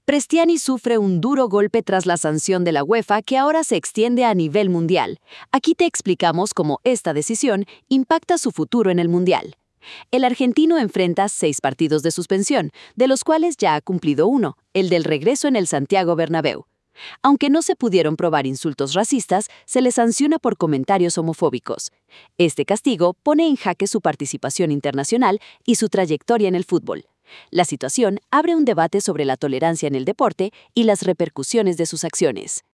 Prestiani sufre un duro golpe tras la sanción de la UEFA que ahora se extiende a nivel mundial. Aquí te explicamos cómo esta decisión impacta su futuro en el Mundial. El argentino enfrenta 6 partidos de suspensión, de los cuales ya ha cumplido uno, el del regreso en el Santiago Bernabéu. Aunque no se pudieron probar insultos racistas, se le sanciona por comentarios homofóbicos. Este castigo pone en jaque su participación internacional y su trayectoria en el fútbol. La situación abre un debate sobre la tolerancia en el deporte y las repercusiones de sus acciones.